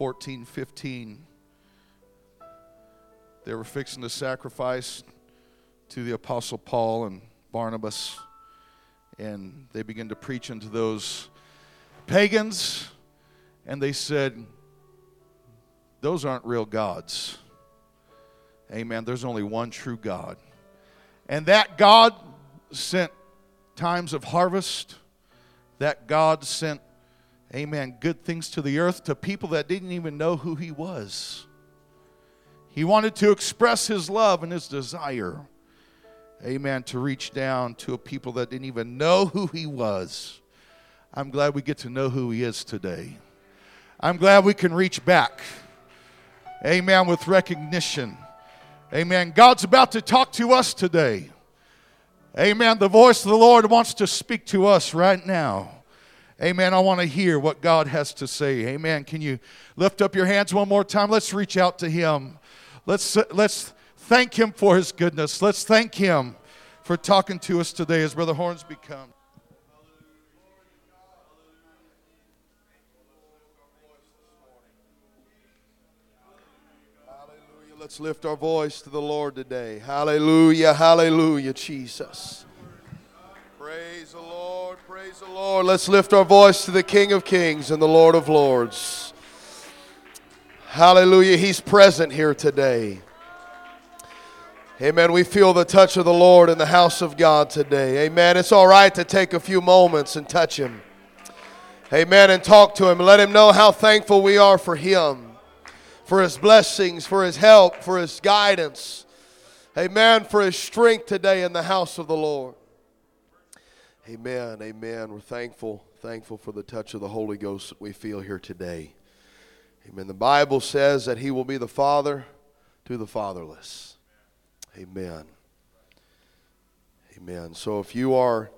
14, 15, they were fixing to sacrifice to the Apostle Paul and Barnabas, and they began to preach unto those pagans, and they said, those aren't real gods. Amen. There's only one true God. And that God sent times of harvest. That God sent, amen, good things to the earth to people that didn't even know who He was. He wanted to express His love and His desire, amen, to reach down to a people that didn't even know who He was. I'm glad we get to know who He is today. I'm glad we can reach back, amen, with recognition. Amen. God's about to talk to us today. Amen. The voice of the Lord wants to speak to us right now. Amen. I want to hear what God has to say. Amen. Can you lift up your hands one more time? Let's reach out to Him. Let's thank Him for His goodness. Let's thank Him for talking to us today as Brother Hornsby comes. Let's lift our voice to the Lord today. Hallelujah, hallelujah, Jesus. Praise the Lord, praise the Lord. Let's lift our voice to the King of Kings and the Lord of Lords. Hallelujah, He's present here today. Amen, we feel the touch of the Lord in the house of God today. Amen, it's all right to take a few moments and touch Him. Amen, and talk to Him and let Him know how thankful we are for Him. For His blessings, for His help, for His guidance. Amen. For His strength today in the house of the Lord. Amen. Amen. We're thankful for the touch of the Holy Ghost that we feel here today. Amen. The Bible says that He will be the Father to the fatherless. Amen. Amen. So if you are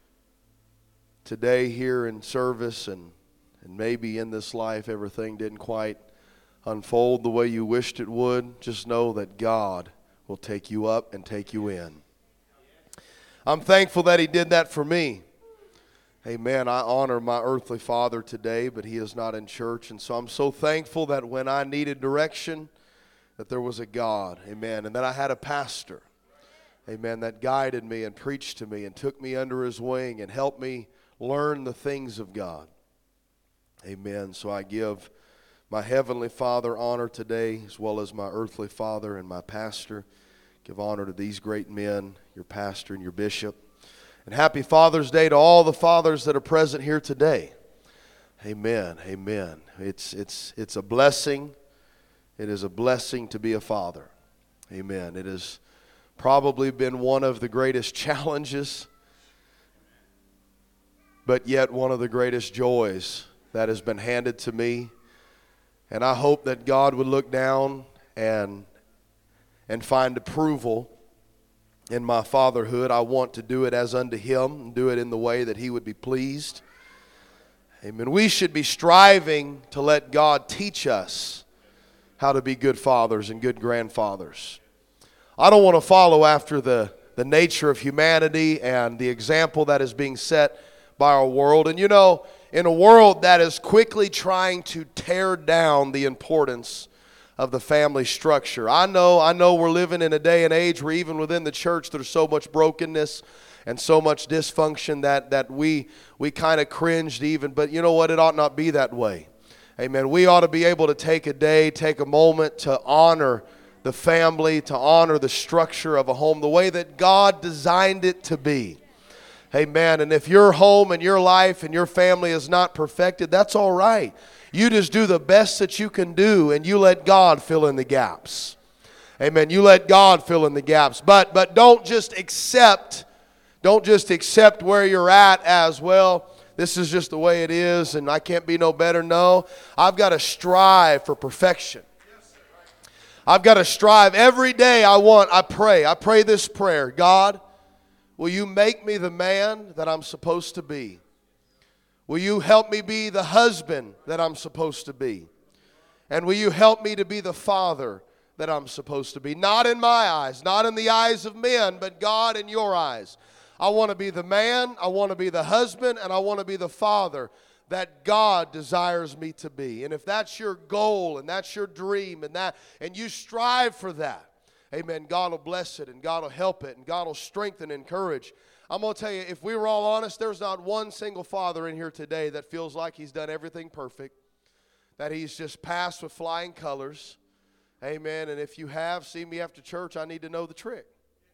today here in service and maybe in this life everything didn't quite unfold the way you wished it would, just know that God will take you up and take you in. I'm thankful that He did that for me. Amen. I honor my earthly father today, but he is not in church, and so I'm so thankful that when I needed direction, that there was a God. Amen. And that I had a pastor. Amen. That guided me and preached to me and took me under his wing and helped me learn the things of God. Amen. So I give my heavenly Father honor today, as well as my earthly father and my pastor. Give honor to these great men, your pastor and your bishop. And happy Father's Day to all the fathers that are present here today. Amen. Amen. It's a blessing. It is a blessing to be a father. Amen. It has probably been one of the greatest challenges, but yet one of the greatest joys that has been handed to me. And I hope that God would look down and find approval in my fatherhood. I want to do it as unto Him and do it in the way that He would be pleased. Amen. We should be striving to let God teach us how to be good fathers and good grandfathers. I don't want to follow after the nature of humanity and the example that is being set by our world. And you know, in a world that is quickly trying to tear down the importance of the family structure. I know we're living in a day and age where even within the church there's so much brokenness and so much dysfunction that we kind of cringed even. But you know what? It ought not be that way. Amen. We ought to be able to take a day, take a moment to honor the family, to honor the structure of a home the way that God designed it to be. Amen. And if your home and your life and your family is not perfected, that's all right. You just do the best that you can do and you let God fill in the gaps. Amen. You let God fill in the gaps. But don't just accept where you're at as, well, this is just the way it is and I can't be no better. No, I've got to strive for perfection. I've got to strive every day. I pray this prayer. God, will you make me the man that I'm supposed to be? Will you help me be the husband that I'm supposed to be? And will you help me to be the father that I'm supposed to be? Not in my eyes, not in the eyes of men, but God, in your eyes. I want to be the man, I want to be the husband, and I want to be the father that God desires me to be. And if that's your goal and that's your dream and you strive for that, amen, God will bless it and God will help it and God will strengthen and encourage. I'm going to tell you, if we were all honest, there's not one single father in here today that feels like he's done everything perfect, that he's just passed with flying colors. Amen. And if you have seen me after church, I need to know the trick.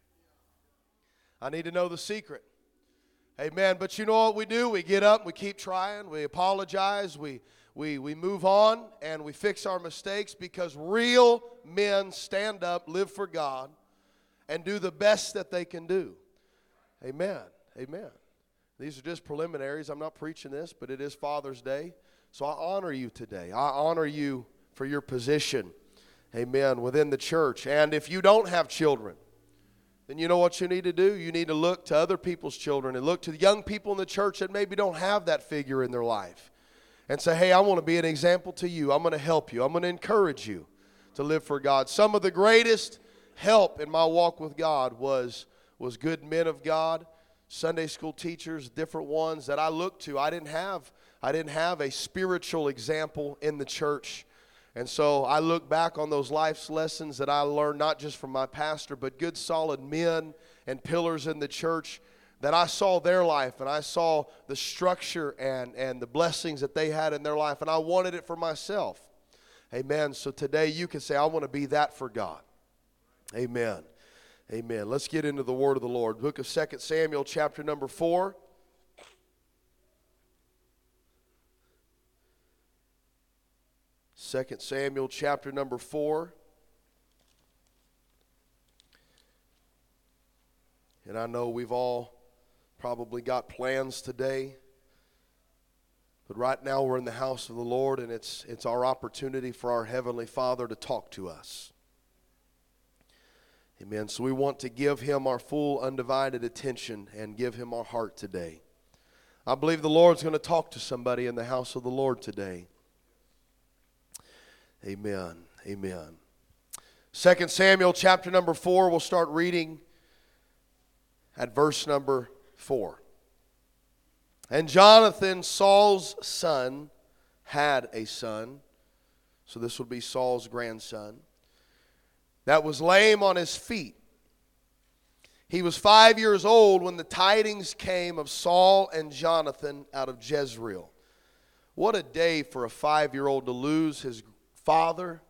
I need to know the secret. Amen. But you know what we do? We get up, we keep trying, we apologize, we move on, and we fix our mistakes, because real men stand up, live for God, and do the best that they can do. Amen. Amen. These are just preliminaries. I'm not preaching this, but it is Father's Day. So I honor you today. I honor you for your position, amen, within the church. And if you don't have children, then you know what you need to do? You need to look to other people's children and look to the young people in the church that maybe don't have that figure in their life and say, hey, I want to be an example to you. I'm going to help you. I'm going to encourage you to live for God. Some of the greatest help in my walk with God was good men of God, Sunday school teachers, different ones that I looked to. I didn't have a spiritual example in the church. And so I look back on those life's lessons that I learned, not just from my pastor, but good solid men and pillars in the church, that I saw their life and I saw the structure and the blessings that they had in their life, and I wanted it for myself. Amen. So today you can say, I want to be that for God. Amen. Amen. Let's get into the word of the Lord. Book of 2 Samuel, chapter number 4. Second Samuel, chapter number 4. And I know we've all probably got plans today, but right now we're in the house of the Lord, and it's our opportunity for our Heavenly Father to talk to us. Amen. So we want to give Him our full undivided attention and give Him our heart today. I believe the Lord's going to talk to somebody in the house of the Lord today. Amen. Amen. 2 Samuel chapter number 4, we'll start reading at verse number 4. And Jonathan, Saul's son, had a son. So this would be Saul's grandson, that was lame on his feet. He was 5 years old when the tidings came of Saul and Jonathan out of Jezreel. What a day for a 5-year-old to lose his father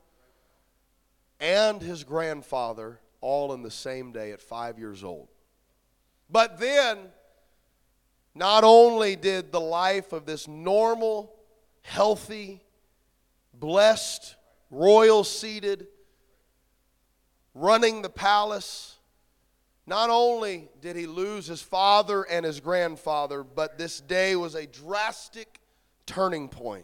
and his grandfather all in the same day at 5 years old. But then, not only did the life of this normal, healthy, blessed, royal-seated, running the palace, not only did he lose his father and his grandfather, but this day was a drastic turning point.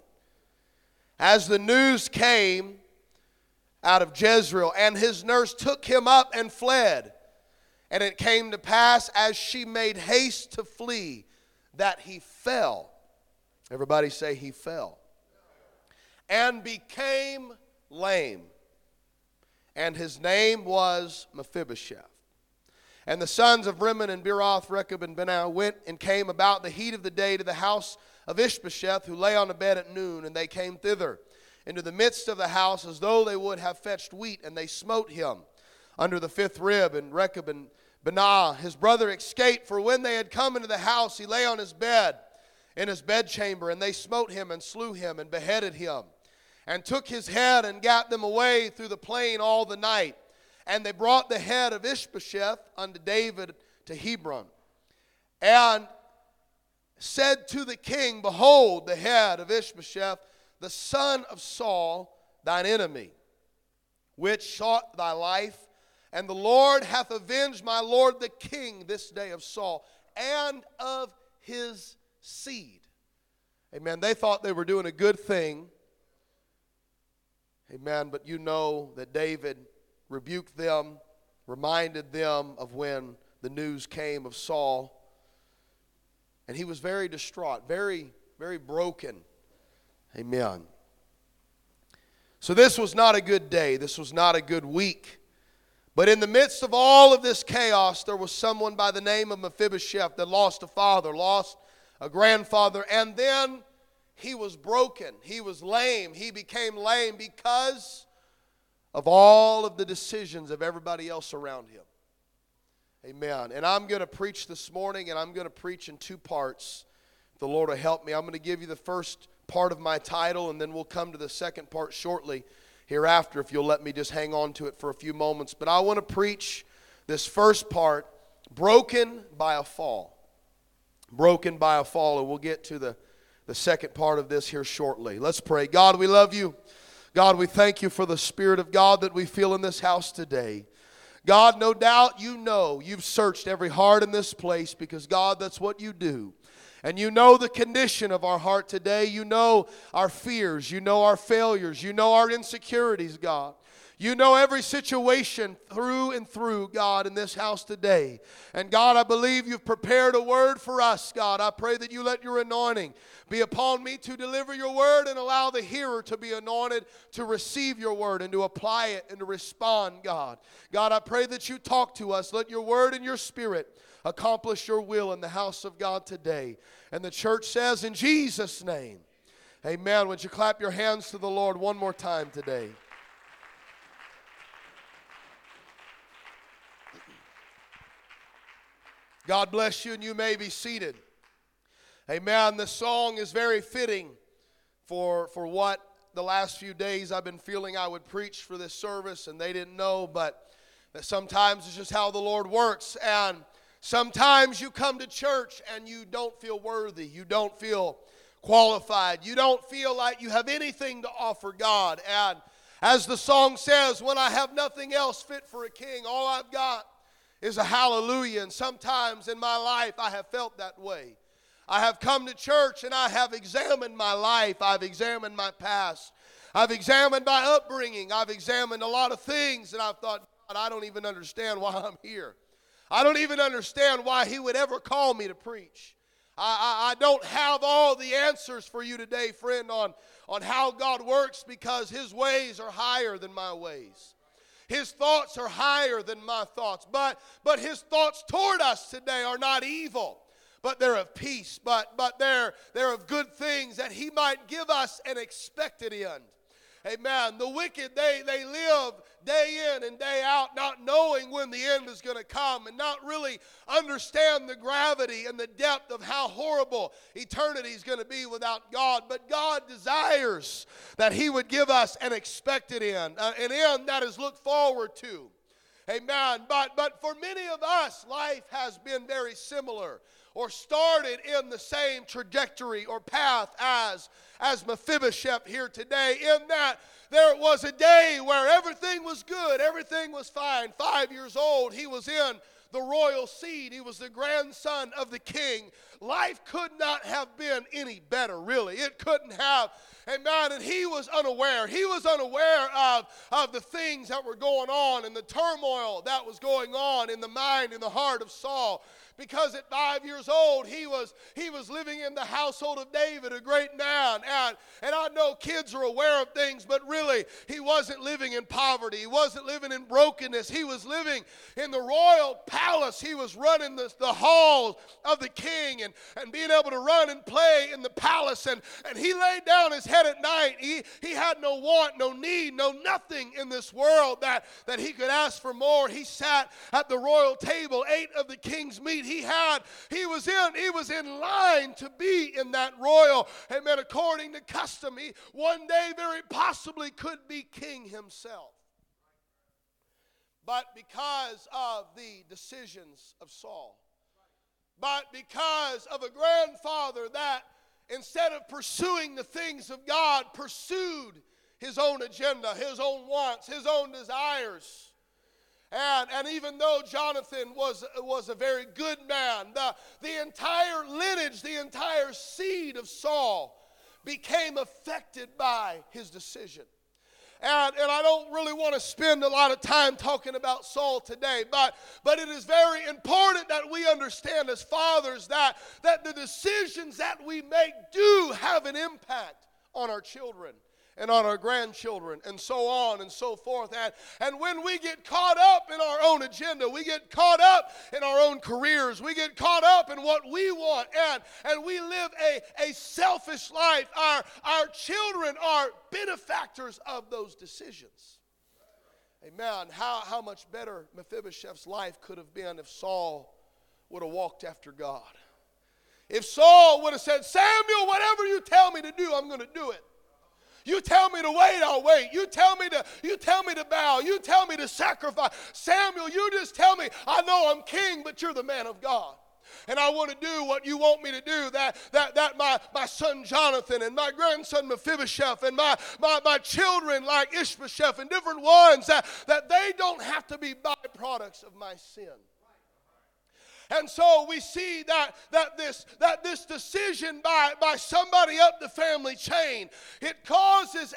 As the news came out of Jezreel, and his nurse took him up and fled. And it came to pass, as she made haste to flee, that he fell. Everybody say he fell. And became lame. And his name was Mephibosheth. And the sons of Rimmon and Beeroth, Rechab and Benaiah went and came about the heat of the day to the house of Ishbosheth, who lay on the bed at noon. And they came thither into the midst of the house, as though they would have fetched wheat. And they smote him under the fifth rib. And Rechab and Benaiah, his brother, escaped. For when they had come into the house, he lay on his bed in his bedchamber. And they smote him and slew him and beheaded him, and took his head and gat them away through the plain all the night. And they brought the head of Ishbosheth unto David to Hebron, and said to the king, Behold, the head of Ishbosheth, the son of Saul, thine enemy, which sought thy life. And the Lord hath avenged my lord the king this day of Saul and of his seed. Amen. They thought they were doing a good thing. Amen. But you know that David rebuked them, reminded them of when the news came of Saul. And he was very distraught, very, very broken. Amen. So this was not a good day. This was not a good week. But in the midst of all of this chaos, there was someone by the name of Mephibosheth that lost a father, lost a grandfather, and then he was broken. He was lame. He became lame because of all of the decisions of everybody else around him. Amen. And I'm going to preach this morning, and I'm going to preach in two parts. If the Lord will help me. I'm going to give you the first part of my title, and then we'll come to the second part shortly hereafter, if you'll let me just hang on to it for a few moments. But I want to preach this first part, broken by a fall. Broken by a fall, and we'll get to the second part of this here shortly. Let's pray. God, we love you. God, we thank you for the Spirit of God that we feel in this house today. God, no doubt you know you've searched every heart in this place, because, God, that's what you do. And you know the condition of our heart today. You know our fears. You know our failures. You know our insecurities, God. You know every situation through and through, God, in this house today. And God, I believe you've prepared a word for us, God. I pray that you let your anointing be upon me to deliver your word, and allow the hearer to be anointed to receive your word and to apply it and to respond, God. God, I pray that you talk to us. Let your word and your spirit accomplish your will in the house of God today. And the church says, in Jesus' name, amen. Would you clap your hands to the Lord one more time today? God bless you, and you may be seated. Amen. This song is very fitting for what the last few days I've been feeling I would preach for this service, and they didn't know, but that sometimes it's just how the Lord works. And sometimes you come to church and you don't feel worthy. You don't feel qualified. You don't feel like you have anything to offer God. And as the song says, when I have nothing else fit for a king, all I've got is a hallelujah. And sometimes in my life I have felt that way. I have come to church and I have examined my life. I've examined my past. I've examined my upbringing. I've examined a lot of things, and I've thought, God, I don't even understand why I'm here. I don't even understand why he would ever call me to preach. I don't have all the answers for you today, friend, on how God works, because his ways are higher than my ways. His thoughts are higher than my thoughts. But his thoughts toward us today are not evil, but they're of peace. But they're of good things, that he might give us an expected end. Amen. The wicked, they live day in and day out not knowing when the end is going to come, and not really understand the gravity and the depth of how horrible eternity is going to be without God. But God desires that he would give us an expected end, an end that is looked forward to. Amen. But for many of us, life has been very similar, or started in the same trajectory or path as Mephibosheth here today, in that there was a day where everything was good, everything was fine. 5 years old, he was in the royal seed. He was the grandson of the king. Life could not have been any better, really. It couldn't have. Amen. And he was unaware. He was unaware of the things that were going on and the turmoil that was going on in the mind and the heart of Saul. Because at 5 years old, he was living in the household of David, a great man. And I know kids are aware of things, but really, he wasn't living in poverty. He wasn't living in brokenness. He was living in the royal palace. He was running the halls of the king and being able to run and play in the palace. And he laid down his head at night. He had no want, no need, no nothing in this world that he could ask for more. He sat at the royal table, ate of the king's meat. He was in line to be in that royal, amen, according to custom. He one day very possibly could be king himself. But because of the decisions of Saul, but because of a grandfather that, instead of pursuing the things of God, pursued his own agenda, his own wants, his own desires. And even though Jonathan was a very good man, the entire lineage, the entire seed of Saul became affected by his decision. And I don't really want to spend a lot of time talking about Saul today, but it is very important that we understand as fathers that the decisions that we make do have an impact on our children and on our grandchildren, and so on and so forth. And when we get caught up in our own agenda, we get caught up in our own careers, we get caught up in what we want, and we live a selfish life, our children are benefactors of those decisions. Amen. How much better Mephibosheth's life could have been if Saul would have walked after God. If Saul would have said, Samuel, whatever you tell me to do, I'm going to do it. You tell me to wait, I'll wait. You tell me to bow. You tell me to sacrifice. Samuel, you just tell me, I know I'm king, but you're the man of God. And I want to do what you want me to do. That my son Jonathan and my grandson Mephibosheth and my children like Ishbosheth and different ones, that they don't have to be byproducts of my sin. And so we see that this decision by somebody up the family chain, it causes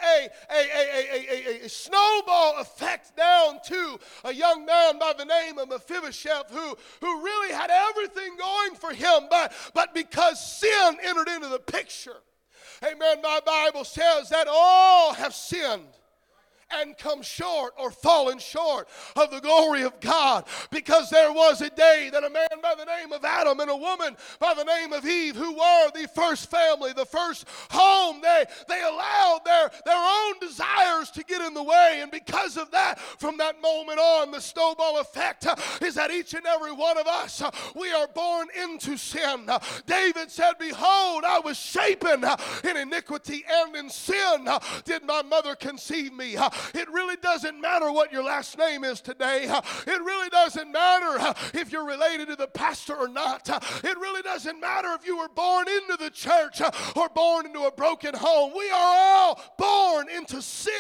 a snowball effect down to a young man by the name of Mephibosheth who really had everything going for him, but because sin entered into the picture. Amen. My Bible says that all have sinned and come short or fallen short of the glory of God, because there was a day that a man by the name of Adam and a woman by the name of Eve, who were the first family, the first home, they allowed their own desires to get in the way. And because of that, from that moment on, the snowball effect is that each and every one of us, we are born into sin. David said, behold, I was shapen in iniquity, and in sin did my mother conceive me. It really doesn't matter what your last name is today. It really doesn't matter if you're related to the pastor or not. It really doesn't matter if you were born into the church or born into a broken home. We are all born into sin.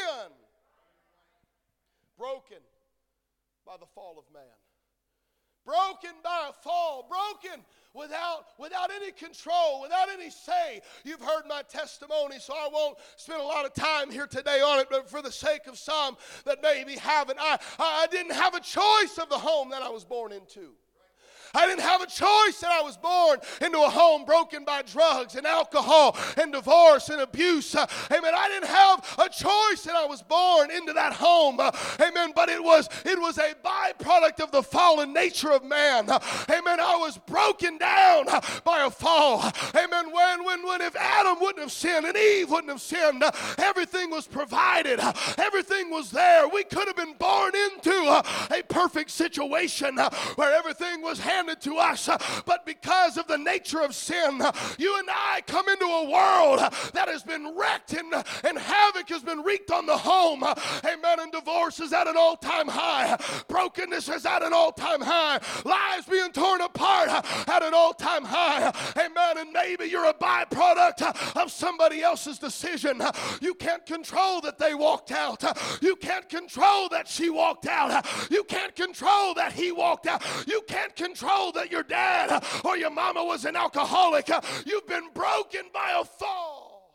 Broken by the fall of man. Broken by a fall. Broken without any control, without any say. You've heard my testimony, so I won't spend a lot of time here today on it, but for the sake of some that maybe haven't, I didn't have a choice of the home that I was born into. I didn't have a choice that I was born into a home broken by drugs and alcohol and divorce and abuse. Amen. I didn't have a choice that I was born into that home. Amen. But it was a byproduct of the fallen nature of man. Amen. I was broken down by a fall. Amen. When if Adam wouldn't have sinned and Eve wouldn't have sinned, everything was provided. Everything was there. We could have been born into a perfect situation where everything was handed to us, but because of the nature of sin, you and I come into a world that has been wrecked and havoc has been wreaked on the home. Amen. And divorce is at an all-time high. Brokenness is at an all-time high. Lives being torn apart at an all-time high. Amen. And maybe you're a byproduct of somebody else's decision. You can't control that they walked out. You can't control that she walked out. You can't control that he walked out. You can't control that your dad or your mama was an alcoholic. You've been broken by a fall.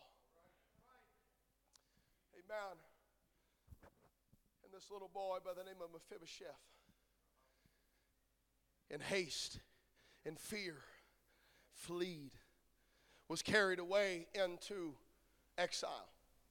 Amen. And this little boy by the name of Mephibosheth, in haste, in fear, fled, was carried away into exile.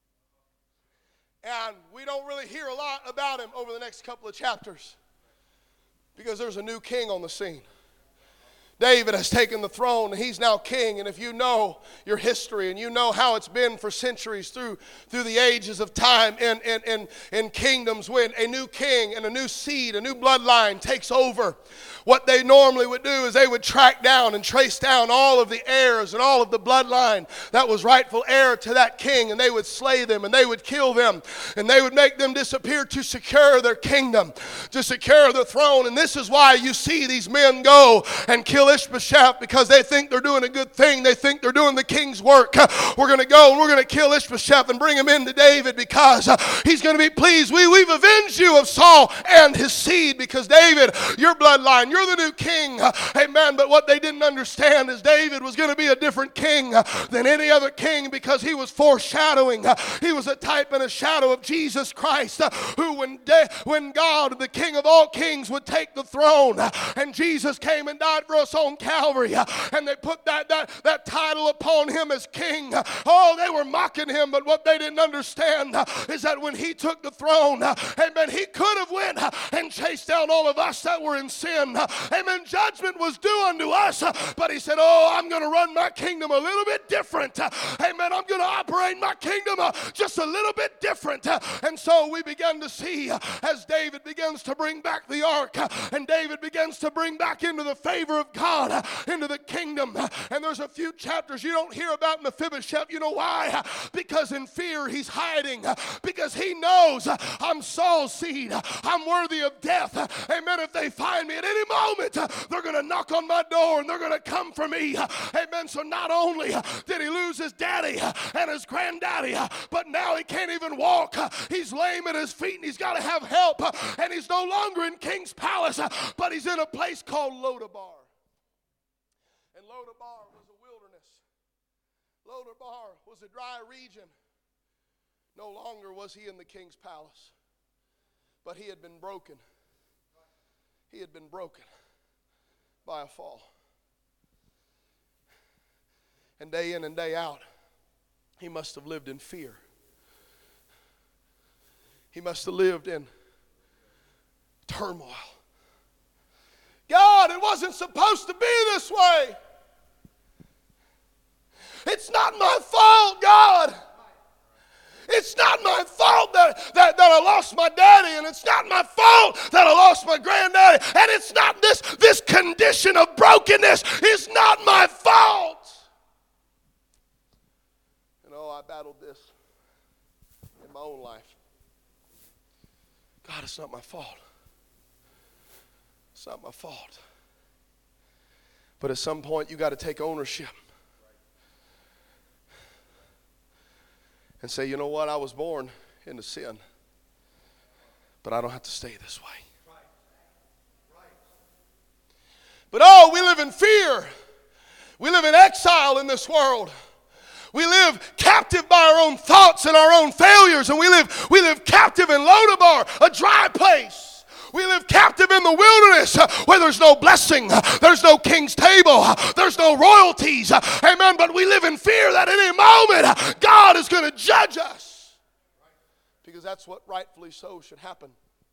And we don't really hear a lot about him over the next couple of chapters, because there's a new king on the scene. David has taken the throne and he's now king. And if you know your history and you know how it's been for centuries through the ages of time in kingdoms, when a new king and a new seed, a new bloodline takes over, what they normally would do is they would track down and trace down all of the heirs and all of the bloodline that was rightful heir to that king, and they would slay them and they would kill them and they would make them disappear to secure their kingdom, to secure the throne. And this is why you see these men go and kill Ishbosheth, because they think they're doing a good thing. They think they're doing the king's work. We're going to go and we're going to kill Ishbosheth and bring him into David, because he's going to be pleased. We've avenged you of Saul and his seed, because David, your bloodline, you're the new king. Amen. But what they didn't understand is David was going to be a different king than any other king, because he was foreshadowing. He was a type and a shadow of Jesus Christ, who when God, the King of all kings, would take the throne, and Jesus came and died for us cross on Calvary and they put that title upon him as king. Oh, they were mocking him, but what they didn't understand is that when he took the throne, amen, he could have went and chased down all of us that were in sin. Amen. Judgment was due unto us, but he said, oh, I'm going to run my kingdom a little bit different. Amen. I'm going to operate my kingdom just a little bit different. And so we began to see as David begins to bring back the ark, and David begins to bring back into the favor of God, into the kingdom. And there's a few chapters you don't hear about Mephibosheth. You know why? Because in fear he's hiding, because he knows I'm Saul's seed. I'm worthy of death. Amen. If they find me at any moment, they're going to knock on my door and they're going to come for me. Amen. So not only did he lose his daddy and his granddaddy, but now he can't even walk. He's lame at his feet and he's got to have help. And he's no longer in King's Palace, but he's in a place called Lodabar. And Lodabar was a wilderness. Lodabar was a dry region. No longer was he in the king's palace, but he had been broken. He had been broken by a fall. And day in and day out, he must have lived in fear. He must have lived in turmoil. God, it wasn't supposed to be this way. It's not my fault, God. It's not my fault that I lost my daddy, and it's not my fault that I lost my granddaddy, and it's not this condition of brokenness is not my fault. And oh, I battled this in my own life. God, it's not my fault. It's not my fault. But at some point, you got to take ownership and say, you know what, I was born into sin, but I don't have to stay this way. But oh, we live in fear. We live in exile in this world. We live captive by our own thoughts and our own failures, and we live captive in Lodabar, a dry place. We live captive in the wilderness where there's no blessing, there's no king's table, there's no royalties. Amen. But we live in fear that at any moment God is going to judge us, because that's what rightfully so should happen.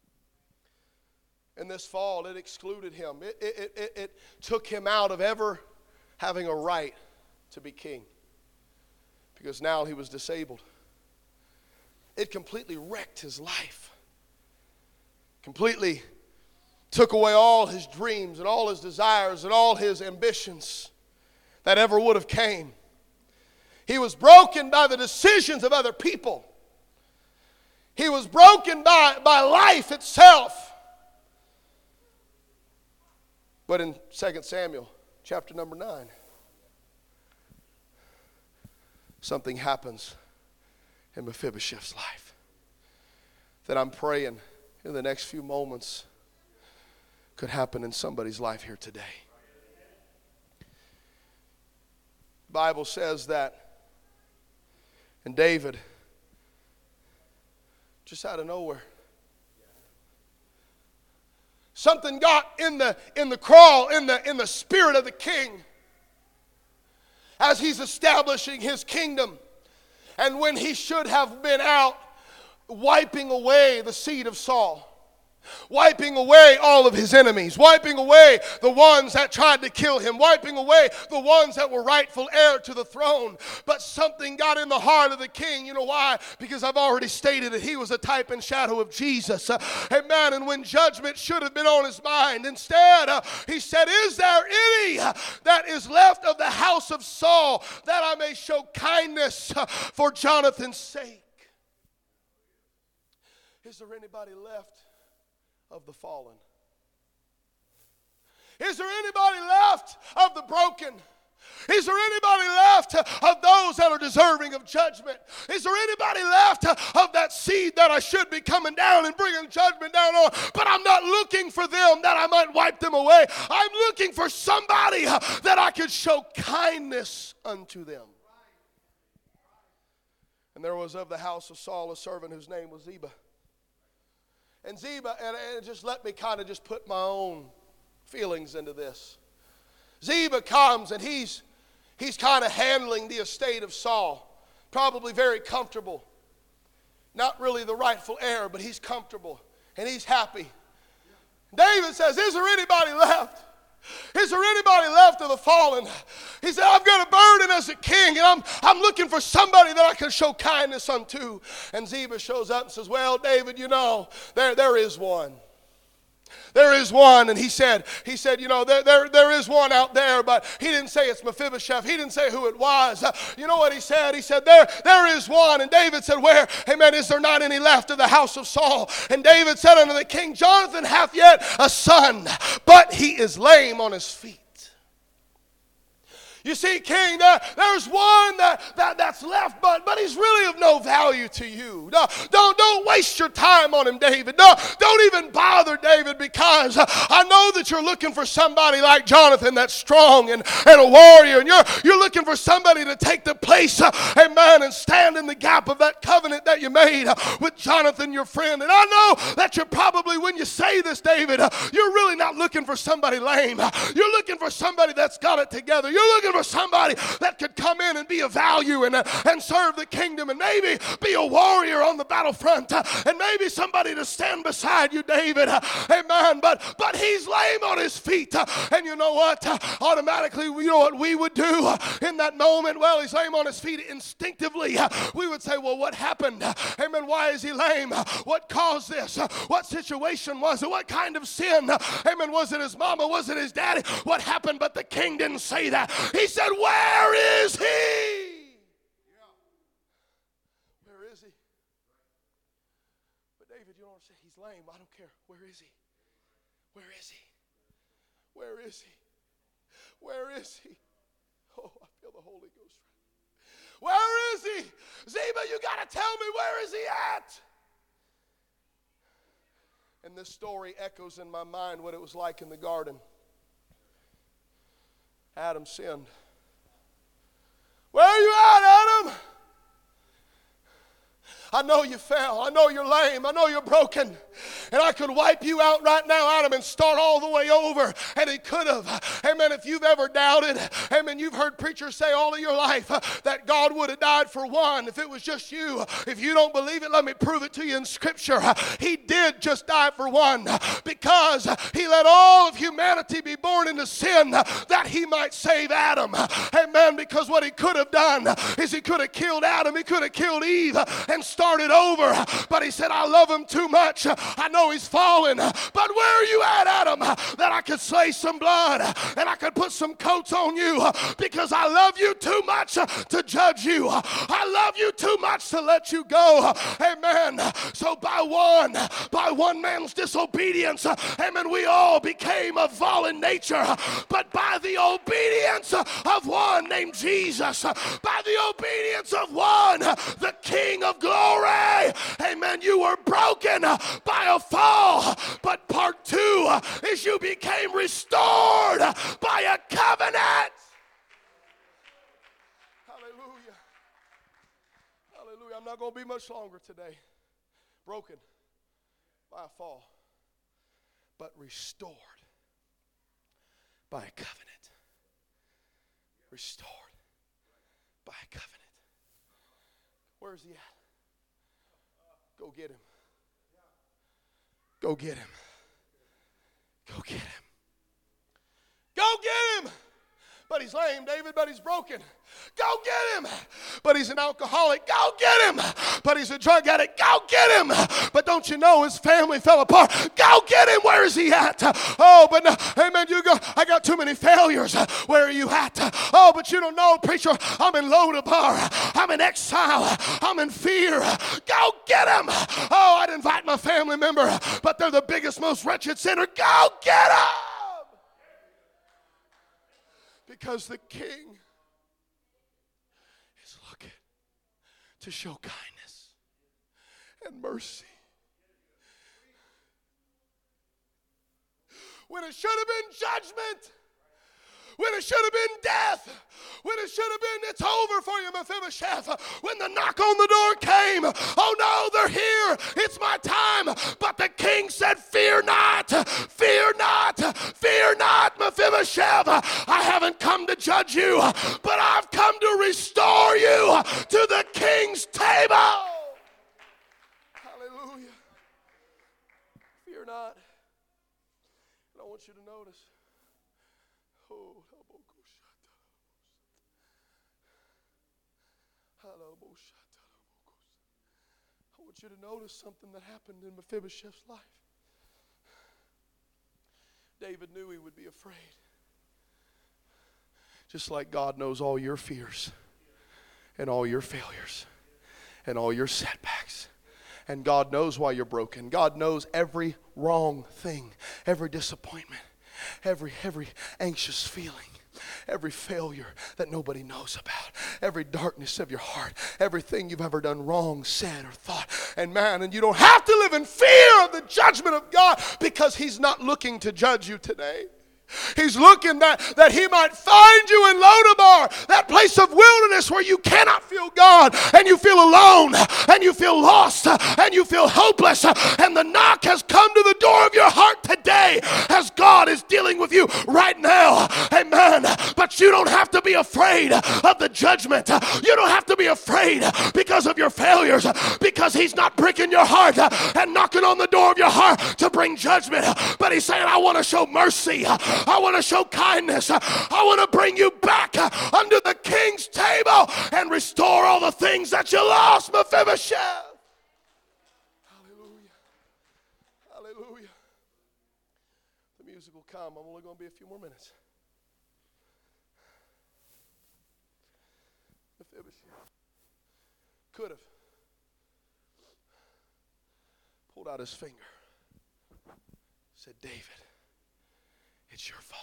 In this fall, it excluded him. It took him out of ever having a right to be king, because now he was disabled. It completely wrecked his life. Completely took away all his dreams and all his desires and all his ambitions that ever would have came. He was broken by the decisions of other people. He was broken by life itself. But in 2 Samuel chapter number 9, something happens in Mephibosheth's life that I'm praying in the next few moments could happen in somebody's life here today. The Bible says that, and David, just out of nowhere, something got in the crawl, in the spirit of the king as he's establishing his kingdom. And when he should have been out wiping away the seed of Saul, wiping away all of his enemies, wiping away the ones that tried to kill him, wiping away the ones that were rightful heir to the throne. But something got in the heart of the king. You know why? Because I've already stated that he was a type and shadow of Jesus. Amen. And when judgment should have been on his mind, instead he said, is there any that is left of the house of Saul, that I may show kindness for Jonathan's sake? Is there anybody left of the fallen? Is there anybody left of the broken? Is there anybody left of those that are deserving of judgment? Is there anybody left of that seed that I should be coming down and bringing judgment down on? But I'm not looking for them that I might wipe them away. I'm looking for somebody that I could show kindness unto them. And there was of the house of Saul a servant whose name was Ziba. And Ziba, and just let me kind of just put my own feelings into this. Ziba comes and he's kind of handling the estate of Saul. Probably very comfortable. Not really the rightful heir, but he's comfortable and he's happy. David says, is there anybody left? Is there anybody left of the fallen? He said, I've got a burden as a king, and I'm looking for somebody that I can show kindness unto. And Ziba shows up and says, well, David, you know, there is one. There is one. And he said, you know, there is one out there, but he didn't say it's Mephibosheth. He didn't say who it was. You know what he said? He said, there is one. And David said, where? Amen. Is there not any left of the house of Saul? And David said unto the king, Jonathan hath yet a son, but he is lame on his feet. You see, king, there's one that's left, but he's really of no value to you. Don't waste your time on him, David. Don't even bother, David, because I know that you're looking for somebody like Jonathan that's strong and a warrior, and you're looking for somebody to take the place, amen, and stand in the gap of that covenant that you made with Jonathan, your friend. And I know that you're probably, when you say this, David, you're really not looking for somebody lame. You're looking for somebody that's got it together. You're looking for somebody that could come in and be of value and serve the kingdom and maybe be a warrior on the battlefront and maybe somebody to stand beside you, David. Amen. But he's lame on his feet. And you know what? Automatically, you know what we would do in that moment? Well, he's lame on his feet. Instinctively, we would say, well, what happened? Amen. Why is he lame? What caused this? What situation was it? What kind of sin? Amen. Was it his mama? Was it his daddy? What happened? But the king didn't say that. He said, where is he? Where is he? But David, you don't understand. He's lame. I don't care. Where is he? Where is he? Where is he? Where is he? Oh, I feel the Holy Ghost. Where is he? Ziba, you got to tell me, where is he at? And this story echoes in my mind what it was like in the garden. Adam sinned. Where are you at, Adam? I know you fell. I know you're lame. I know you're broken. And I could wipe you out right now, Adam, and start all the way over. And he could have. Amen. If you've ever doubted, amen, you've heard preachers say all of your life that God would have died for one if it was just you. If you don't believe it, let me prove it to you in Scripture. He did just die for one because he let all of humanity be born into sin that he might save Adam. Amen. Because what he could have done is he could have killed Adam. He could have killed Eve and started over. But he said, I love him too much. I know he's fallen. But where are you at, Adam? That I could slay some blood and I could put some coats on you because I love you too much to judge you. I love you too much to let you go. Amen. So by one man's disobedience, amen, we all became of fallen nature. But by the obedience of one named Jesus, by the obedience of one, the King of glory, amen, you were broken by a fall. But part two is you became restored by a covenant. Hallelujah. Hallelujah. I'm not going to be much longer today. Broken by a fall, but restored by a covenant. Restored by a covenant. Where's he at? Go get him. Go get him. Go get him. Go get him. But he's lame, David, but he's broken. Go get him. But he's an alcoholic. Go get him. But he's a drug addict. Go get him. But don't you know his family fell apart? Go get him. Where is he at? Oh, but no, amen, you go, I got too many failures. Where are you at? Oh, but you don't know, preacher, I'm in Lodabar. I'm in exile. I'm in fear. Go get him. Oh, I'd invite my family member, but they're the biggest, most wretched sinner. Go get him. Because the King is looking to show kindness and mercy. When it should have been judgment. When it should have been death. When it should have been, it's over for you, Mephibosheth. When the knock on the door came, oh no, they're here. It's my time. But the king said, fear not, fear not, fear not, Mephibosheth. I have judge you, but I've come to restore you to the king's table. Hallelujah. Fear not. And I want you to notice. Oh, I want you to notice something that happened in Mephibosheth's life. David knew he would be afraid. Just like God knows all your fears and all your failures and all your setbacks. And God knows why you're broken. God knows every wrong thing, every disappointment, every anxious feeling, every failure that nobody knows about, every darkness of your heart, everything you've ever done wrong, said, or thought. And man, and you don't have to live in fear of the judgment of God, because He's not looking to judge you today. He's looking that He might find you in Lodabar, that place of wilderness where you cannot feel God, and you feel alone, and you feel lost, and you feel hopeless. And the knock has come to the door of your heart today, as God is dealing with you right now. Amen. But you don't have to be afraid of the judgment. You don't have to be afraid because of your failures, because He's not pricking your heart and knocking on the door of your heart to bring judgment. But He's saying, I want to show mercy. I want to show kindness. I want to bring you back under the king's table and restore all the things that you lost, Mephibosheth. Hallelujah. Hallelujah. The music will come. I'm only going to be a few more minutes. Mephibosheth could have pulled out his finger, said, David, it's your fault.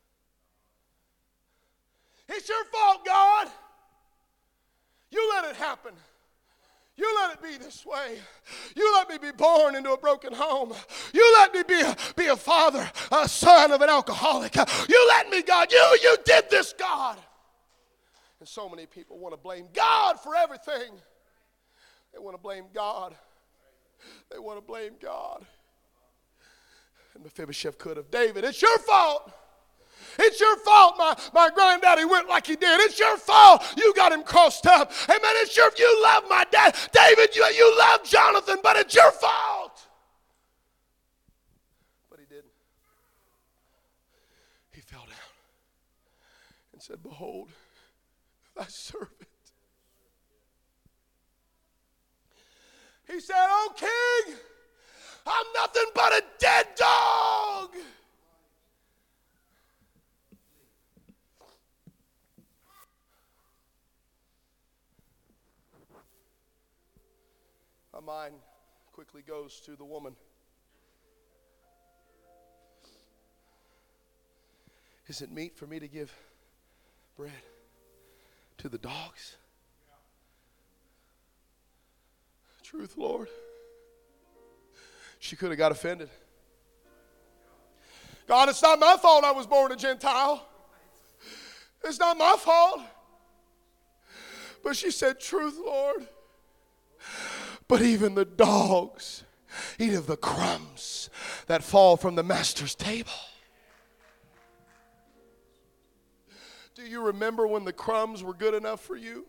It's your fault, God. You let it happen. You let it be this way. You let me be born into a broken home. You let me be a father, a son of an alcoholic. You let me, God. You did this, God. And so many people want to blame God for everything. They want to blame God. They want to blame God. And Mephibosheth could have. David, it's your fault. It's your fault my granddaddy went like he did. It's your fault you got him crossed up. Amen. It's your, you love my dad. David, you love Jonathan, but it's your fault. But he didn't. He fell down and said, behold, thy servant. He said, oh king, I'm nothing but a dead dog. My mind quickly goes to the woman. Is it meet for me to give bread to the dogs? Truth, Lord. She could have got offended. God, it's not my fault I was born a Gentile. It's not my fault. But she said, truth, Lord. But even the dogs eat of the crumbs that fall from the master's table. Do you remember when the crumbs were good enough for you?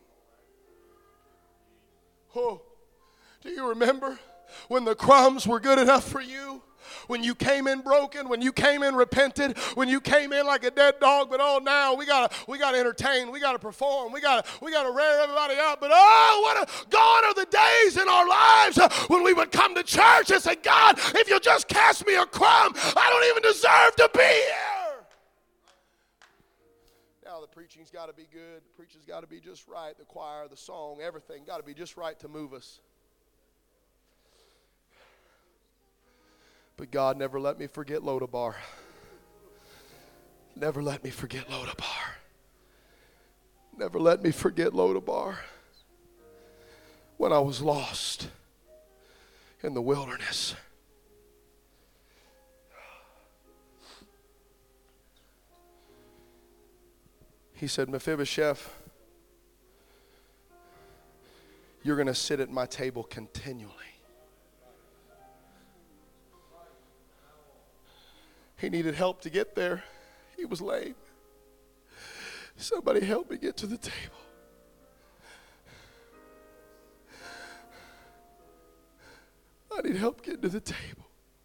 Oh, do you remember when the crumbs were good enough for you? When you came in broken, when you came in repented, when you came in like a dead dog, but oh, now we gotta entertain, we gotta perform, we gotta rear everybody out. But oh, gone are the days in our lives when we would come to church and say, God, if you'll just cast me a crumb, I don't even deserve to be here. Now the preaching's got to be good, the preaching's got to be just right, the choir, the song, everything got to be just right to move us. But God never let me forget Lodabar. Never let me forget Lodabar. Never let me forget Lodabar. When I was lost in the wilderness. He said, Mephibosheth, you're going to sit at my table continually. He needed help to get there. He was lame. Somebody help me get to the table. I need help getting to the table.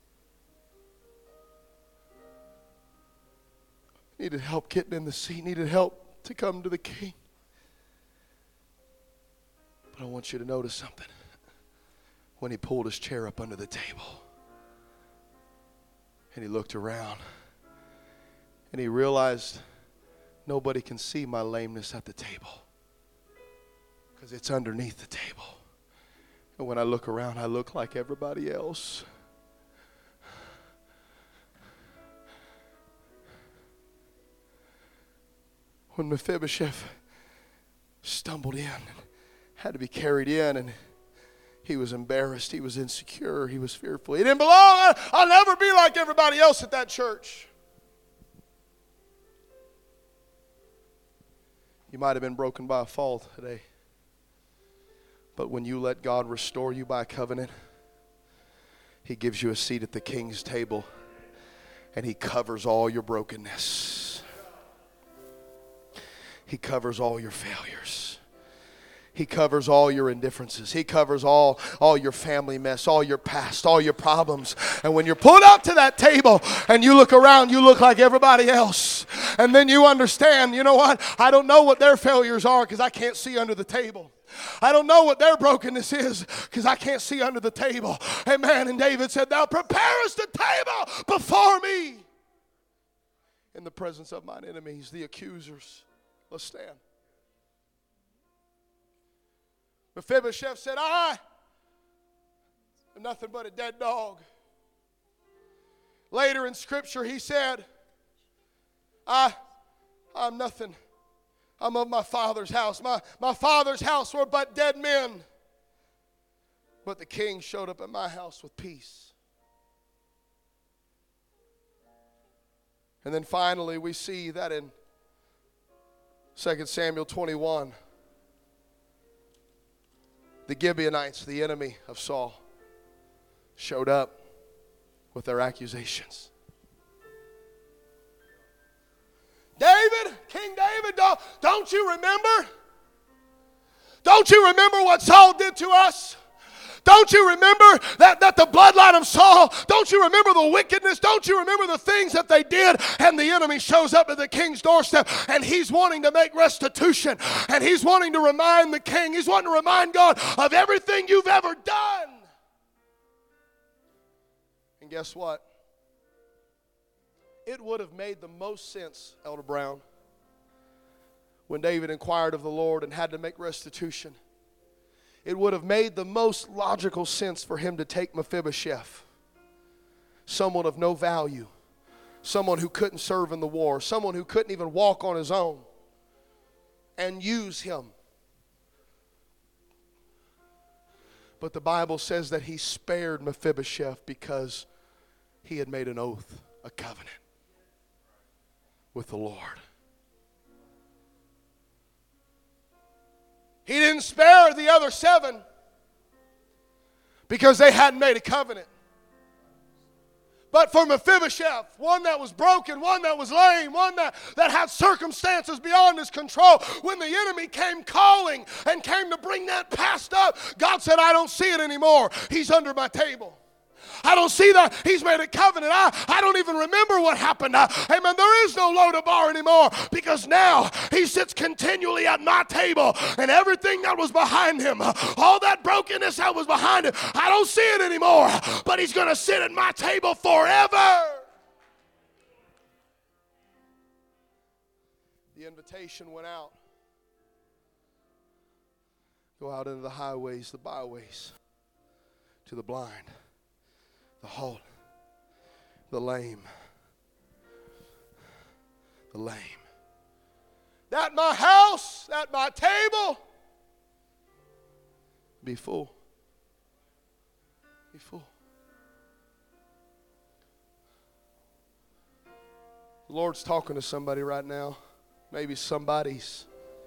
Needed help getting in the seat. Needed help to come to the King. But I want you to notice something. When he pulled his chair up under the table and he looked around and he realized nobody can see my lameness at the table because it's underneath the table. And when I look around, I look like everybody else. When Mephibosheth stumbled in and had to be carried in, and he was embarrassed, he was insecure, he was fearful. He didn't belong. I'll never be like everybody else at that church. You might have been broken by a fall today. But when you let God restore you by covenant, he gives you a seat at the King's table and he covers all your brokenness. He covers all your failures. He covers all your indifferences. He covers all your family mess, all your past, all your problems. And when you're pulled up to that table and you look around, you look like everybody else. And then you understand, you know what? I don't know what their failures are because I can't see under the table. I don't know what their brokenness is because I can't see under the table. Amen. And David said, thou preparest a table before me in the presence of mine enemies, the accusers. Let's stand. Mephibosheth said, I am nothing but a dead dog. Later in Scripture he said, I'm nothing. I'm of my father's house. My father's house were but dead men. But the king showed up at my house with peace. And then finally we see that in 2 Samuel 21, the Gibeonites, the enemy of Saul, showed up with their accusations. David, King David, don't you remember? Don't you remember what Saul did to us? Don't you remember that the bloodline of Saul? Don't you remember the wickedness? Don't you remember the things that they did? And the enemy shows up at the king's doorstep and he's wanting to make restitution. And he's wanting to remind the king, he's wanting to remind God of everything you've ever done. And guess what? It would have made the most sense, Elder Brown, when David inquired of the Lord and had to make restitution. It would have made the most logical sense for him to take Mephibosheth, someone of no value, someone who couldn't serve in the war, someone who couldn't even walk on his own, and use him. But the Bible says that he spared Mephibosheth because he had made an oath, a covenant with the Lord. He didn't spare the other 7 because they hadn't made a covenant. But for Mephibosheth, one that was broken, one that was lame, one that had circumstances beyond his control, when the enemy came calling and came to bring that past up, God said, I don't see it anymore. He's under my table. I don't see that. He's made a covenant. I don't even remember what happened. Amen. There is no Lodabar anymore because now he sits continually at my table, and everything that was behind him, all that brokenness that was behind him, I don't see it anymore. But he's going to sit at my table forever. The invitation went out. Go out into the highways, the byways, to the blind, the halt, the lame, that my house, that my table be full. Be full. The Lord's talking to somebody right now. Maybe somebody's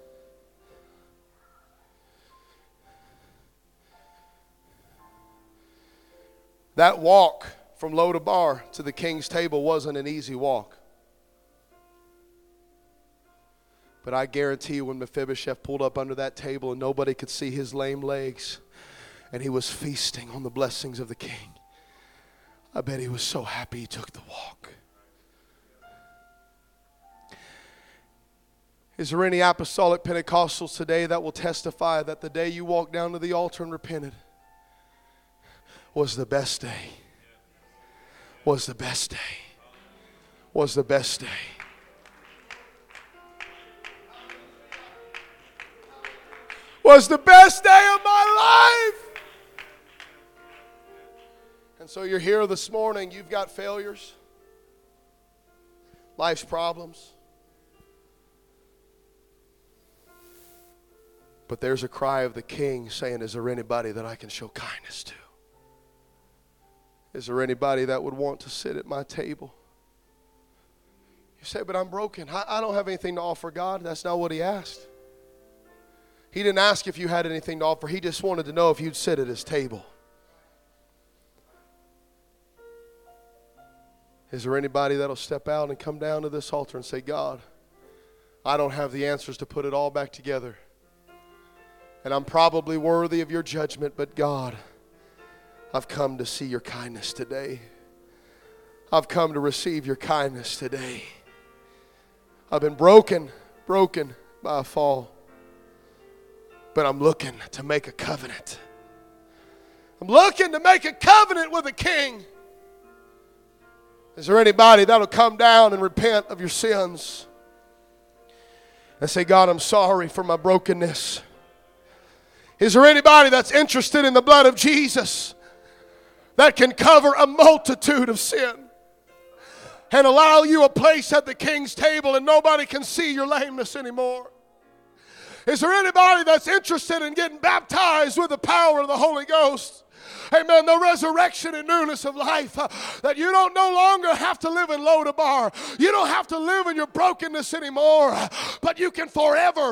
that walk from Lodabar to the king's table wasn't an easy walk. But I guarantee you when Mephibosheth pulled up under that table and nobody could see his lame legs and he was feasting on the blessings of the king, I bet he was so happy he took the walk. Is there any apostolic Pentecostals today that will testify that the day you walked down to the altar and repented was the best day? Was the best day. Was the best day. Was the best day of my life. And so you're here this morning, you've got failures, life's problems. But there's a cry of the king saying, is there anybody that I can show kindness to? Is there anybody that would want to sit at my table? You say, but I'm broken. I don't have anything to offer God. That's not what he asked. He didn't ask if you had anything to offer. He just wanted to know if you'd sit at his table. Is there anybody that'll step out and come down to this altar and say, God, I don't have the answers to put it all back together. And I'm probably worthy of your judgment, but God, I've come to see your kindness today. I've come to receive your kindness today. I've been broken by a fall. But I'm looking to make a covenant. I'm looking to make a covenant with a king. Is there anybody that'll come down and repent of your sins and say, God, I'm sorry for my brokenness? Is there anybody that's interested in the blood of Jesus that can cover a multitude of sin and allow you a place at the king's table and nobody can see your lameness anymore? Is there anybody that's interested in getting baptized with the power of the Holy Ghost? Amen. The resurrection and newness of life. That you don't no longer have to live in Lodabar. You don't have to live in your brokenness anymore. But you can forever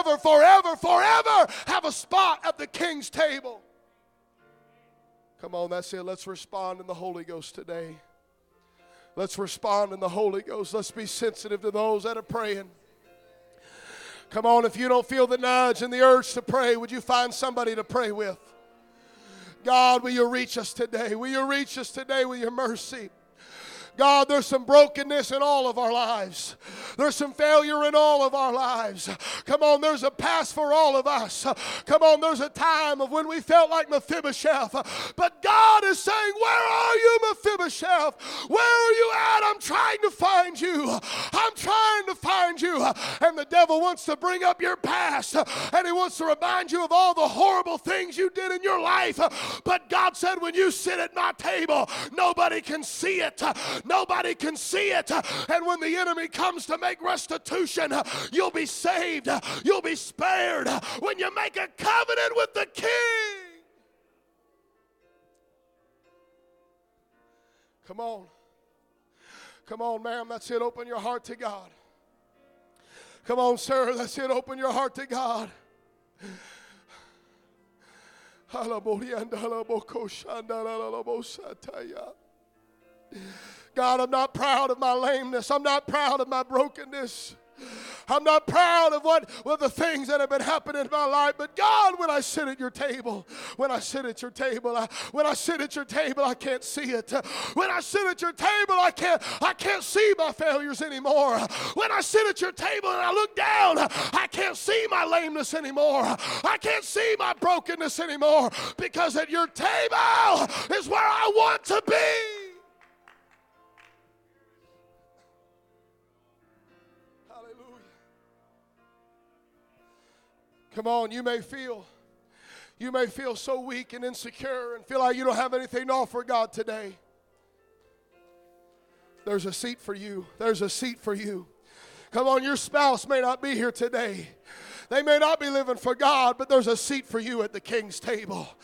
have a spot at the king's table. Come on, that's it. Let's respond in the Holy Ghost today. Let's respond in the Holy Ghost. Let's be sensitive to those that are praying. Come on, if you don't feel the nudge and the urge to pray, would you find somebody to pray with? God, will you reach us today? Will you reach us today with your mercy? God, there's some brokenness in all of our lives. There's some failure in all of our lives. Come on, there's a past for all of us. Come on, there's a time of when we felt like Mephibosheth. But God is saying, where are you, Mephibosheth? Where are you at? I'm trying to find you. I'm trying to find you. And the devil wants to bring up your past. And he wants to remind you of all the horrible things you did in your life. But God said, when you sit at my table, nobody can see it. Nobody can see it. And when the enemy comes to make restitution, you'll be saved. You'll be spared when you make a covenant with the King. Come on. Come on, ma'am. That's it. Open your heart to God. Come on, sir. That's it. Open your heart to God. God, I'm not proud of my lameness. I'm not proud of my brokenness. I'm not proud of what the things that have been happening in my life. But God, when I sit at your table, I can't see it. When I sit at your table, I can't see my failures anymore. When I sit at your table and I look down, I can't see my lameness anymore. I can't see my brokenness anymore. Because at your table is where I want to be. Come on, you may feel so weak and insecure and feel like you don't have anything to offer God today. There's a seat for you. There's a seat for you. Come on, your spouse may not be here today. They may not be living for God, but there's a seat for you at the King's table.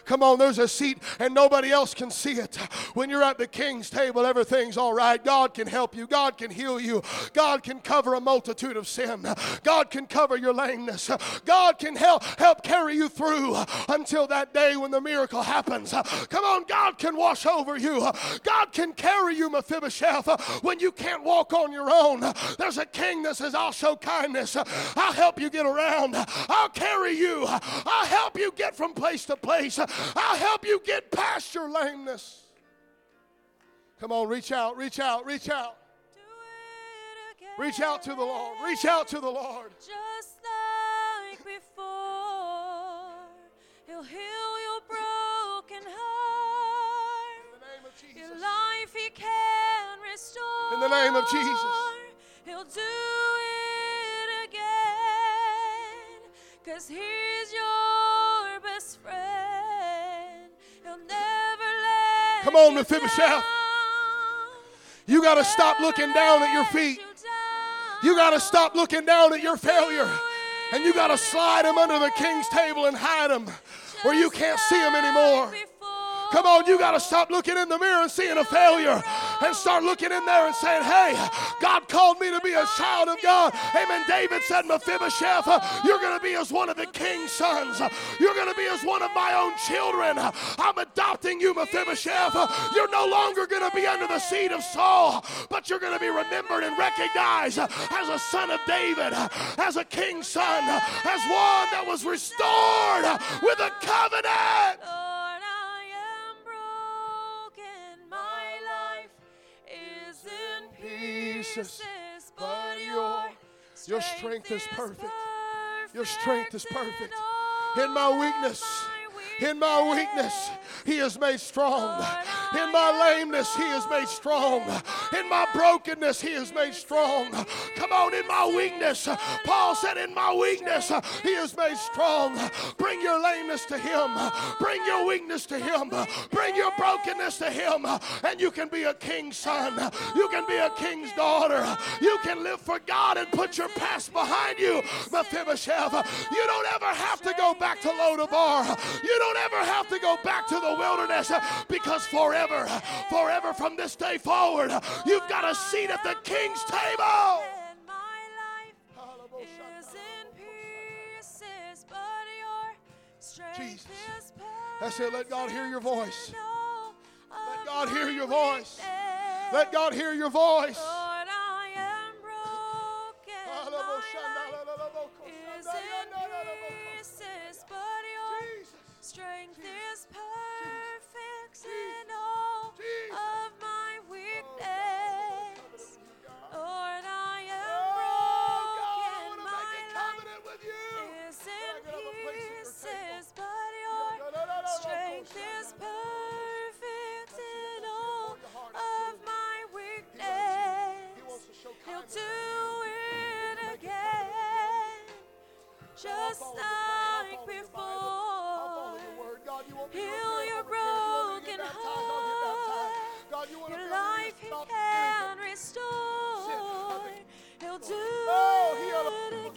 Come on, there's a seat and nobody else can see it. When you're at the King's table, everything's all right. God can help you. God can heal you. God can cover a multitude of sin. God can cover your lameness. God can help carry you through until that day when the miracle happens. Come on, God can wash over you. God can carry you, Mephibosheth, when you can't walk on your own. There's a King that says, I'll show kindness. I'll help you get around. I'll carry you. I'll help you get from place to place. I'll help you get past your lameness. Come on, reach out, reach out, reach out. Reach out to the Lord. Reach out to the Lord. Just like before, He'll heal your broken heart. In the name of Jesus. Your life He can restore. In the name of Jesus. He'll do it again, 'cause He's your best friend. He'll never let Come on, you Mephibosheth. down. You got to stop looking down at your feet. You got to stop looking down at your failure. And you got to slide him under the King's table and hide him where you can't see him anymore. Come on, you got to stop looking in the mirror and seeing a failure and start looking in there and saying, hey, God called me to be a child of God. Amen. David said, Mephibosheth, you're going to be as one of the king's sons. You're going to be as one of my own children. I'm adopting you, Mephibosheth. You're no longer going to be under the seed of Saul, but you're going to be remembered and recognized as a son of David, as a king's son, as one that was restored with a covenant. Lord, I am broken. My life is in pieces, but your strength is perfect. Your strength is perfect. In my weakness, He is made strong. In my lameness, He is made strong. In my brokenness, He is made strong. Come on, in my weakness, Paul said, in my weakness, He is made strong. Bring your lameness to Him. Bring your weakness to Him. Bring your brokenness to Him. And you can be a king's son. You can be a king's daughter. You can live for God and put your past behind you, Mephibosheth. You don't ever have to go back to Lodabar. You don't ever have to go back to the wilderness, because forever from this day forward, you've got a seat at the King's table. My life is in pieces, but your strength Jesus. is perfect. That's it. Let God hear your voice. Let Let God hear your voice. Let God hear your voice. Lord, I am broken. My life is in pieces, but your Jesus. strength is perfect in all of my weakness. Lord, I am broken. My life is in pieces, but your strength is perfect in all of my weakness. He'll do it again, just like before. Heal your broken heart. Your life He can restore. He'll do it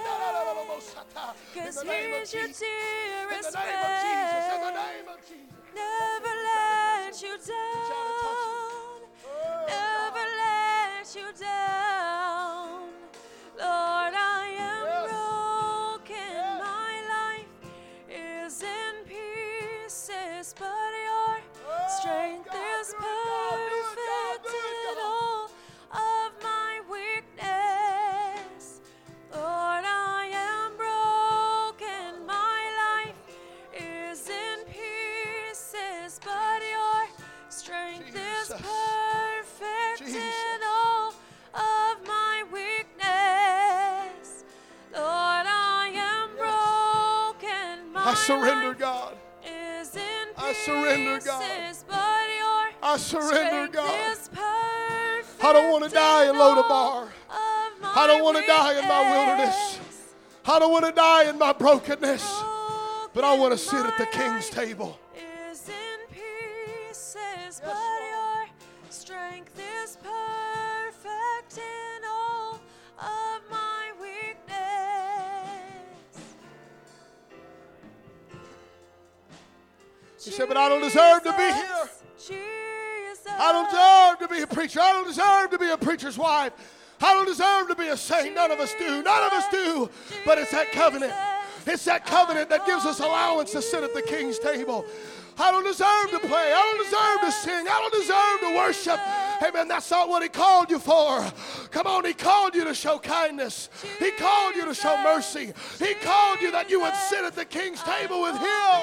again, 'cause He's your dearest friend. Never let you down. Never let you down. Lord, I am broken. My life is in pieces, but your strength is perfect in all of my weakness. Lord, I am broken. My life is in pieces, but your strength is Jesus. perfect Jesus. in all of my weakness. Lord, I am broken. My I surrender, life God. is in I surrender, God. pieces, but your I surrender, strength God. is perfect I don't want to die in in all Lodabar. of I don't want to die in my wilderness. weakness. I don't want to die in my brokenness. But I want to Broken, sit at the my King's life table. is in pieces, but Lord. your strength is perfect in all of my weakness. You said, but I don't deserve to be here. Jesus. I don't deserve to be a preacher. I don't deserve to be a preacher's wife. I don't deserve to be a saint. None of us do. None of us do. But it's that covenant. It's that covenant that gives us allowance to sit at the King's table. I don't deserve to play. I don't deserve to sing. I don't deserve to worship. Amen. That's not what He called you for. Come on. He called you to show kindness. He called you to show mercy. He called you that you would sit at the King's table with Him.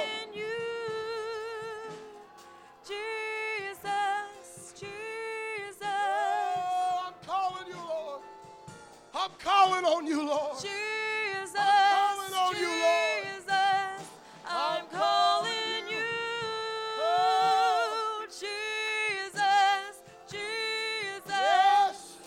Jesus, Jesus. Oh, I'm calling you, Lord. I'm calling on you, Lord. Jesus, I'm calling on you, Lord. Jesus, I'm calling you. Oh. Jesus, Jesus, Yes.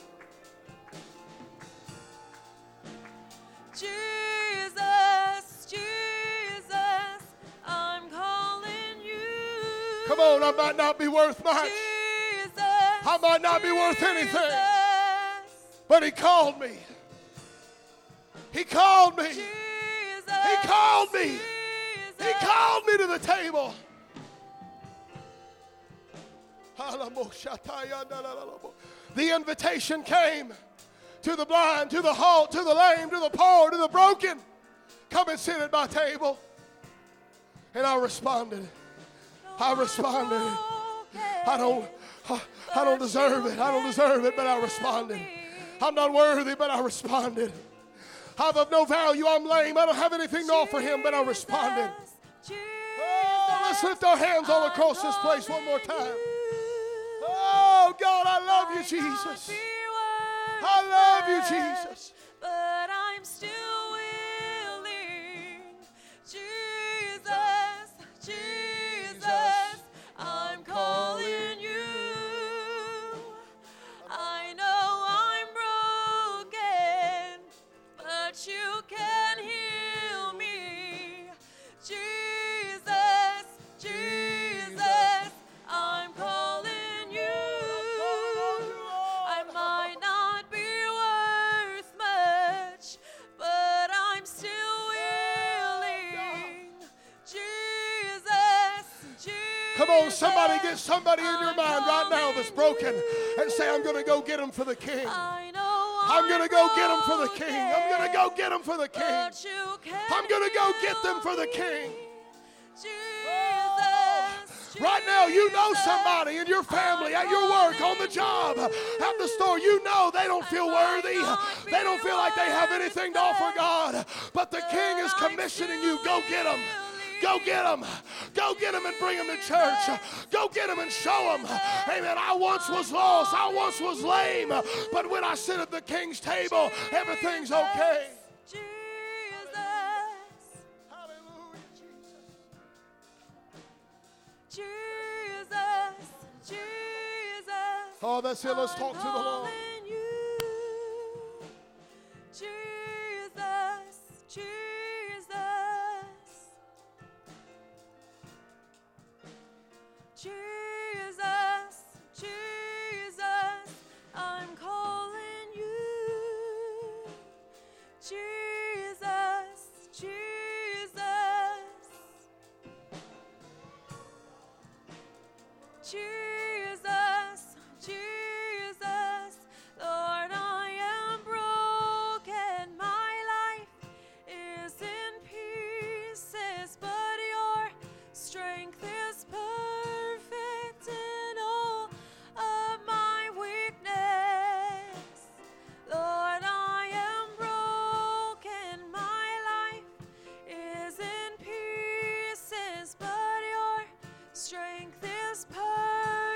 Jesus, Jesus, I'm calling you. Come on, I might not be worth much. Jesus, I might not be worth anything. Jesus, But He called me. He called me. Jesus, He called me. He Jesus. called me to the table. The invitation came to the blind, to the halt, to the lame, to the poor, to the broken. Come and sit at my table. And I responded. I responded. I don't deserve it. I don't deserve it, but I responded. I'm not worthy, but I responded. I'm of no value. I'm lame. I don't have anything to offer Him, but I responded. Oh, let's lift our hands all across this place one more time. Oh, God, I love you, Jesus. I love you, Jesus. But I'm still willing. Jesus, Jesus, I'm calling you. I know I'm broken, but you can heal me. Jesus, Jesus, I'm calling you. I might not be worth much, but I'm still willing. Jesus, Jesus. Come on, somebody get somebody in your mind right now that's broken and say, I'm going to go get them for the King. I know I'm going to go get them for the King. I'm going to go get them for the King. but you can I'm going to go get them for the King. Jesus, Right now, you know somebody in your family, at your work, on the job, at the store. You know they don't feel worthy. They don't feel like they have anything to offer God. But the King is commissioning you. Go get them. Go get them. Go get them and bring them to church. Go get them and show them. Amen. I once was lost. I once was lame. But when I sit at the King's table, everything's okay. Jesus. Hallelujah, Jesus. Jesus, Jesus. Oh, that's it. Let's talk to the Lord. calling you. Jesus, Jesus. Jesus, Jesus, I'm calling you. Jesus, Jesus. Jesus, Jesus, Lord, I am broken. My life is in pieces, but your strength is perfect in all of my weakness. Lord, I am broken. My life is in pieces, but your strength is perfect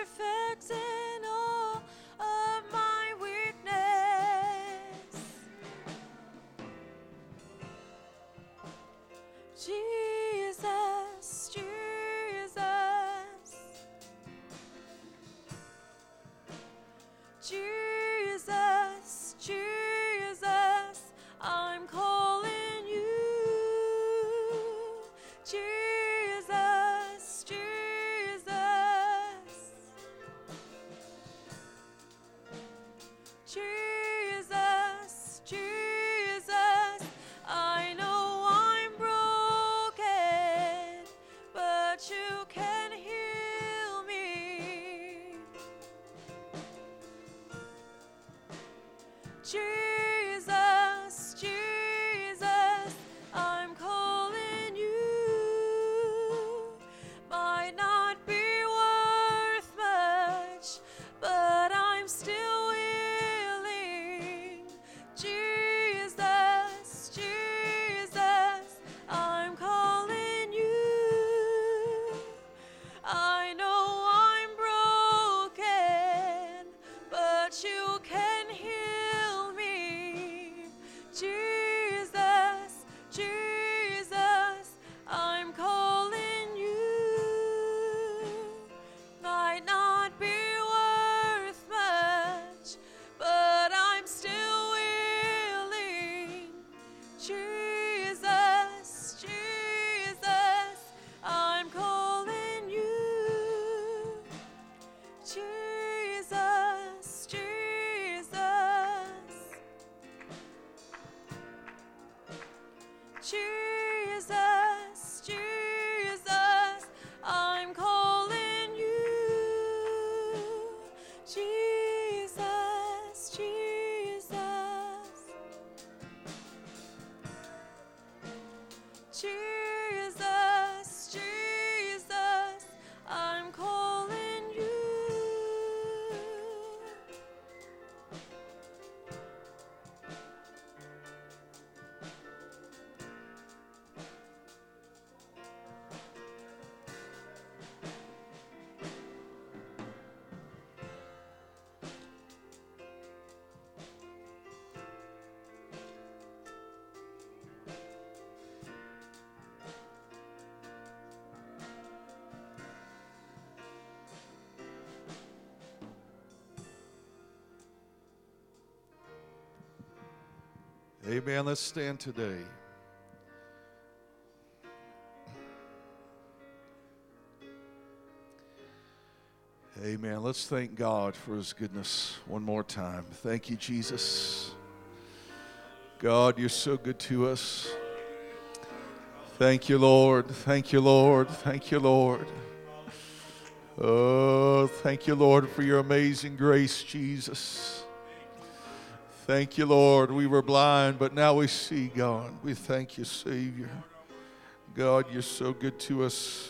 Jesus, Jesus, I'm calling you. Might not be worth much, but I'm still willing. Jesus, Jesus, I'm calling you. I know I'm broken, but you can heal me. Jesus, Jesus, I'm calling you. Might not be worth much, but I'm still willing. Jesus, Jesus, I'm calling you. Jesus, Jesus, Jesus, Jesus, I'm calling you. Jesus, Jesus, Jesus, Jesus, I'm calling you. Amen. Let's stand today. Amen. Let's thank God for His goodness one more time. Thank you, Jesus. God, you're so good to us. Thank you, Lord. Thank you, Lord. Thank you, Lord. Oh, thank you, Lord, for your amazing grace, Jesus. Thank you, Lord. We were blind, but now we see, God. We thank you, Savior. God, you're so good to us.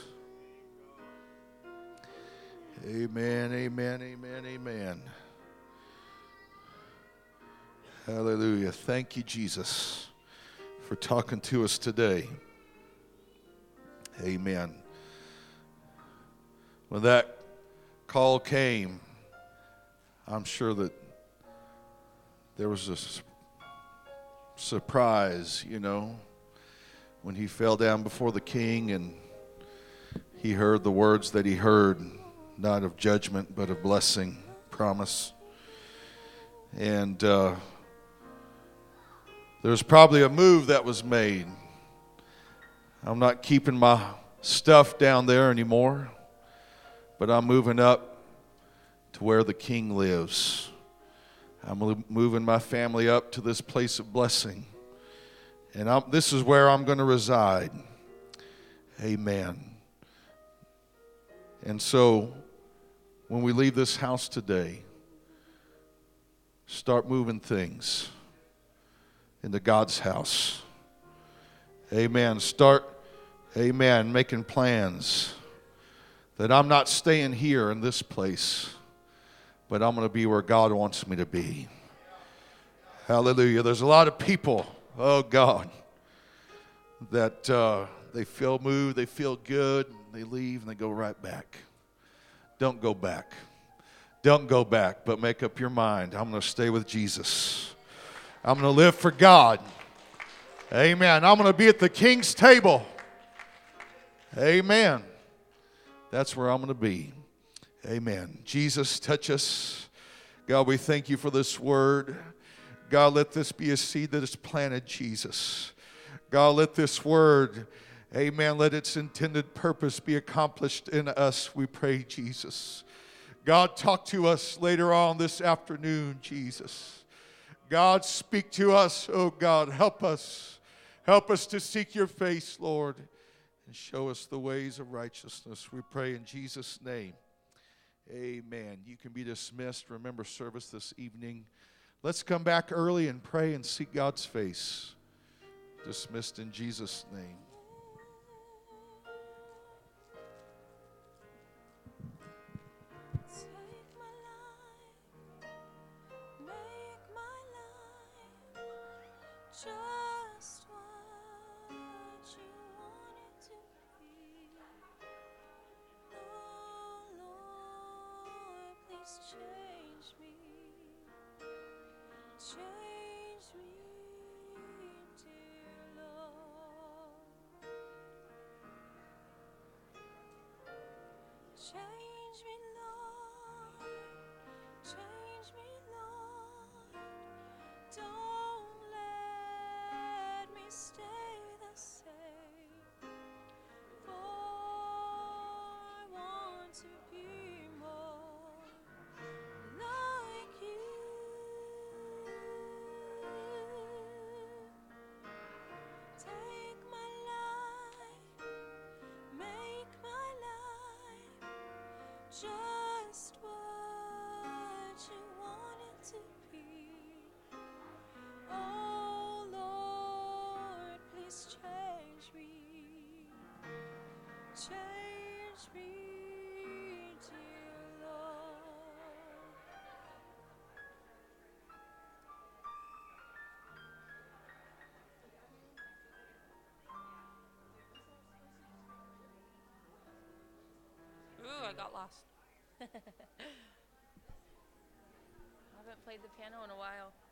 Amen, amen, amen, amen. Hallelujah. Thank you, Jesus, for talking to us today. Amen. When that call came, I'm sure that there was a surprise, when he fell down before the king and he heard the words that he heard, not of judgment, but of blessing, promise. And there's probably a move that was made. I'm not keeping my stuff down there anymore, but I'm moving up to where the king lives. I'm moving my family up to this place of blessing. And this is where I'm going to reside. Amen. And so, when we leave this house today, start moving things into God's house. Amen. Start, making plans that I'm not staying here in this place, but I'm going to be where God wants me to be. Hallelujah. There's a lot of people, oh God, that they feel moved, they feel good, and they leave and they go right back. Don't go back. Don't go back, but make up your mind. I'm going to stay with Jesus. I'm going to live for God. Amen. I'm going to be at the King's table. Amen. That's where I'm going to be. Amen. Jesus, touch us. God, we thank you for this word. God, let this be a seed that is planted, Jesus. God, let this word, amen, let its intended purpose be accomplished in us, we pray, Jesus. God, talk to us later on this afternoon, Jesus. God, speak to us, oh God, help us. Help us to seek your face, Lord, and show us the ways of righteousness. We pray in Jesus' name. Amen. You can be dismissed. Remember service this evening. Let's come back early and pray and seek God's face. Dismissed in Jesus' name. Take my life, make my life just what you want it to be. Oh Lord, please change me. Change me, dear Lord. Change me, Lord. Change me, Lord. Don't let me stay the same. For I want to be more like you. Take my life, make my life just what you want it to be. Oh Lord, please change me. Change me, dear Lord. Ooh, I got lost. I haven't played the piano in a while.